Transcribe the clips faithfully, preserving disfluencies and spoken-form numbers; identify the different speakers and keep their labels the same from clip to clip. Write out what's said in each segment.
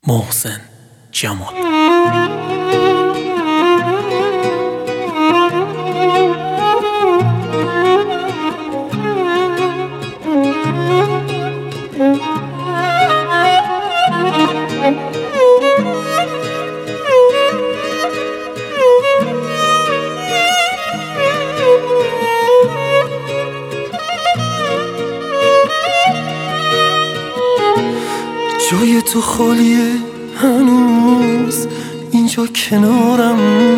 Speaker 1: محسن جمال.
Speaker 2: جای تو خالیه هنوز اینجا کنارم،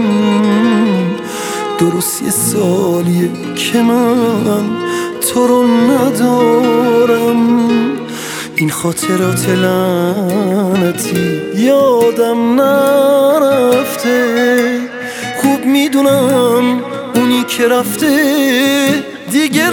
Speaker 2: درست یه سالیه که من تو رو ندارم. این خاطرات لعنتی یادم نرفته، خوب میدونم اونی که رفته دیگه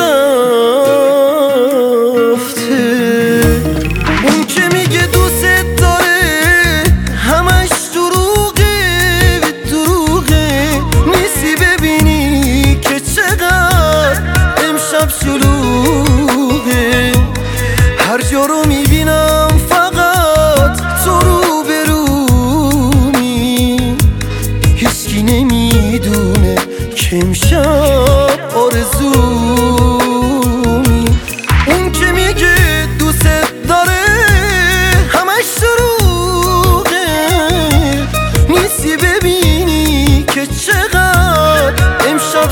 Speaker 2: رفته. اون که میگه دوست داره همش دروغه، دروغه نیستی ببینی که چقدر امشب شلوغه. هر جا رو میبینم فقط تو رو برومی، هیچکی نمیدونه که امشب آرزومی. اون که میگه دوست داره همش دروغه، نیستی ببینی که چقدر امشب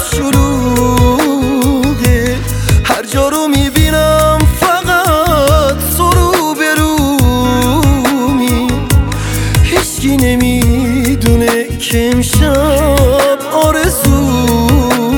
Speaker 2: شلوغه. هر جا رو میبینم فقط تو رو برومی، هیچکی نمیدونه که امشب آرزومی.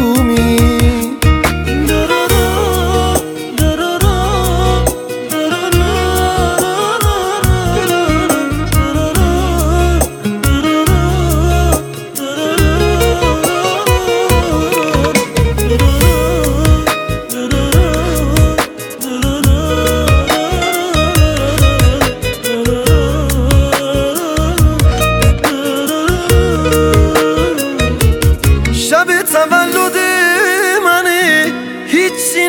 Speaker 2: تولد منه هیچی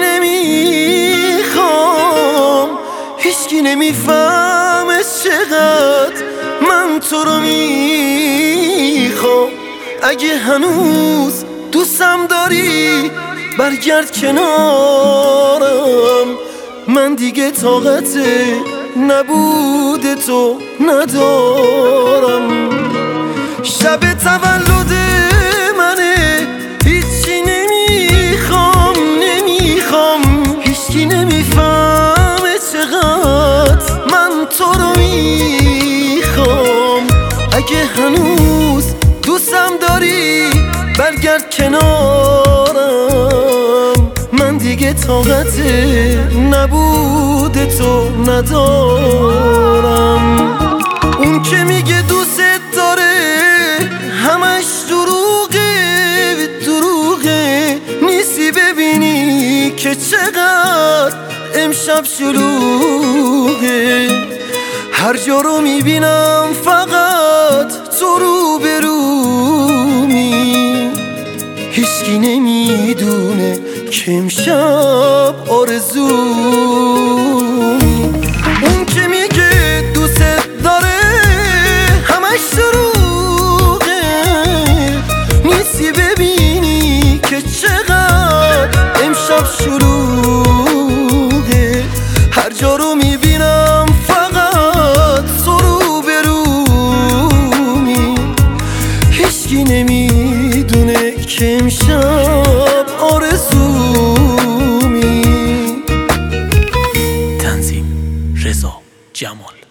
Speaker 2: نمیخوام، هیچکی نمیفهمه چقدر من تو رو میخوام. اگه هنوز دوستم داری برگرد کنارم، من دیگه طاقت نبود تو ندارم. شب تولد منه هیچی نمیخوام، نمیخوام هیچکی نمیفهمه چقدر من تو رو میخوام. اگه هنوز دوستم داری برگرد کنارم، من دیگه طاقت نبود تو ندارم. اون که میگه دوست داره همش دروغه، دروغه نیستی ببینی که چقدر امشب شلوغه. هر جا رو میبینم فقط تو رو برومی، هیچکی نمیدونه که امشب آرزومی. اون که میگه دوست داره همش دروغه، نیستی ببینی که چقدر امشب شلوغه. هر جا رو میبینم فقط تو رو برومی، هیچکی نمیدونه که امشب آرزومی.
Speaker 1: تنظیم رضا جمال.